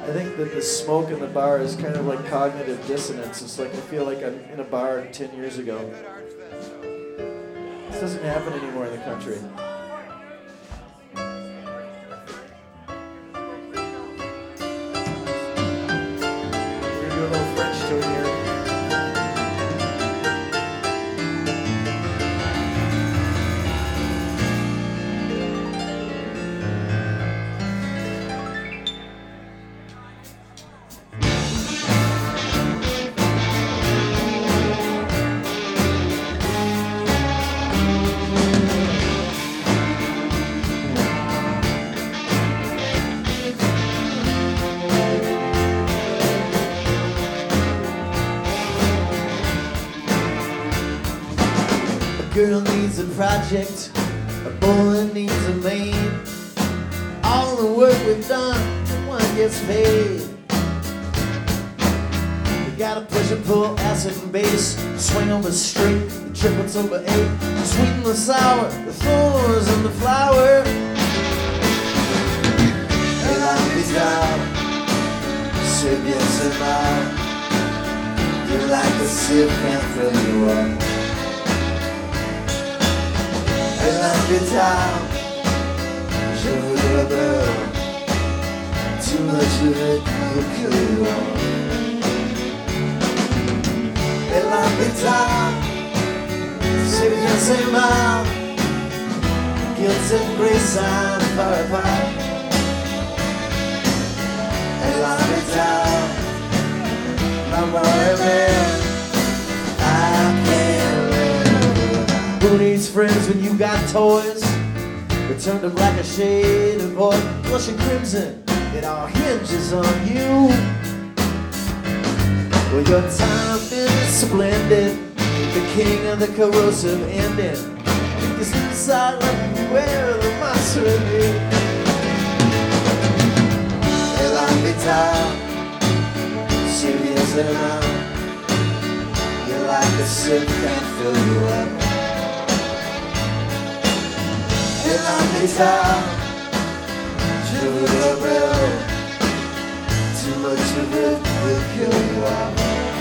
I think that the smoke in the bar is kind of like cognitive dissonance. It's like I feel like I'm in a bar 10 years ago. This doesn't happen anymore in the country. We're gonna do a little French tune here. Girl needs a project, a boy needs a maid. All the work we've done, no one gets paid. We gotta push and pull, acid and base, swing over straight, the triplets over 8, sweet and the sour, the thorns and the flower. Elle a mis down, c'est bien, c'est mal. You're like a sieve, can't fill you up. Elle a mis down, je voudrais beurre. Too much of it will kill you all. Elle a mis down, c'est bien, c'est mal. Guilt and grace and far apart. Elle a mis down, I'm a man. I can't live. Who needs friends when you got toys? Return to black a shade of boy, blushing crimson. It all hinges on you. Well, your time is splendid, the king of the corrosive ending. This inside like beware of the monster in me. Elle a mis down, serious and out. You're like a sieve, can't fill you up. Elle a mis down, je voudrais beurre. Too much of it will kill you all.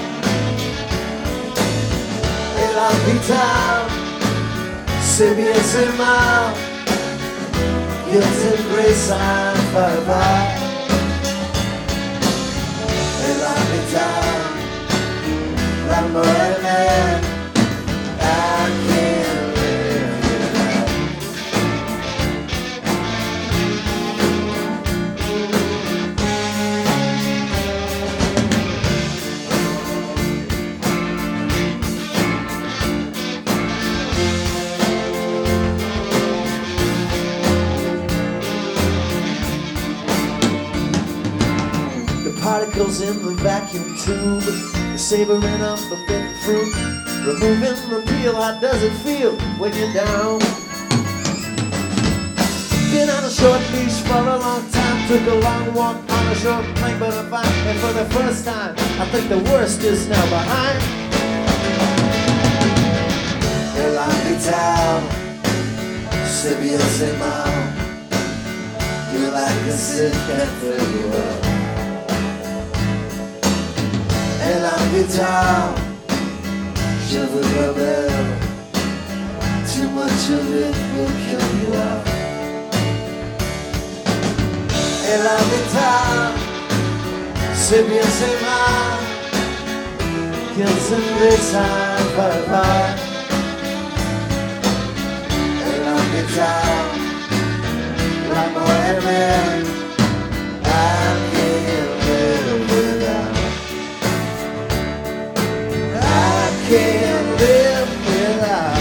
Elle a mis down, c'est bien, c'est mal. Guilt and grace and far apart. Elle a mis down, I'm a man. I can't live without. Particles in the vacuum tube, you're savoring up a bit fruit, removing the peel. How does it feel when you're down? Been on a short leash for a long time, took a long walk on a short plank, but I'm fine. And for the first time, I think the worst is now behind. Elle a mis down, c'est bien, c'est mal. You're like a sieve, can't fill you up. Elle a mis down, je voudrais beurre. Too much of it will kill you all. Elle a mis down, c'est bien, c'est mal. Guilt and grace and far apart. Elle a mis down, like more man. I can't live without. I can't live without.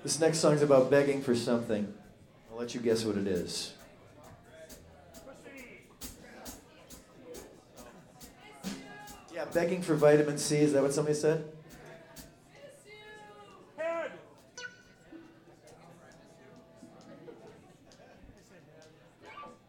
This next song's about begging for something. I'll let you guess what it is. Yeah, begging for vitamin C. Is that what somebody said?